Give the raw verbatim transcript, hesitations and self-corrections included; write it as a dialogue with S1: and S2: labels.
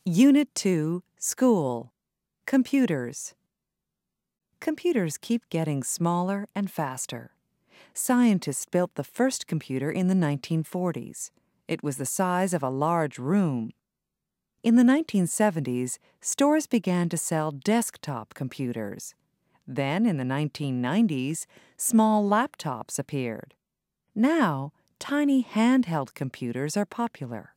S1: Unit two, School. Computers. Computers keep getting smaller and faster. Scientists built the first computer in the nineteen forties. It was the size of a large room. In the nineteen seventies, stores began to sell desktop computers. Then, in the nineteen nineties, small laptops appeared. Now, tiny handheld computers are popular.